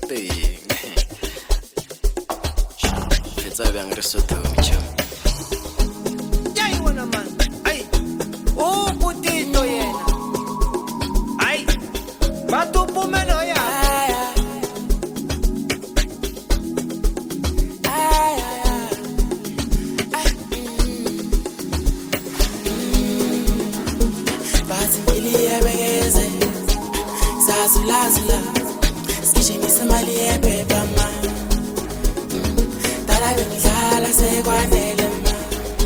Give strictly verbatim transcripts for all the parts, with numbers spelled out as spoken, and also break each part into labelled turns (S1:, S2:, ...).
S1: teng fetsa bjang re sothong tšho
S2: ya e bona man ai o potito yena ai batupumelo ya
S3: Zazula, skishinisa mali yepepa ma Tala bengidlala sekwanele ma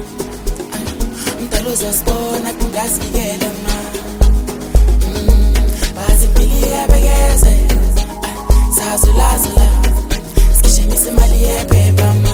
S3: Mdala uzasibona kungasikele ma Bazi mpili yebekeze Zazula, skishinisa mali yepepa ma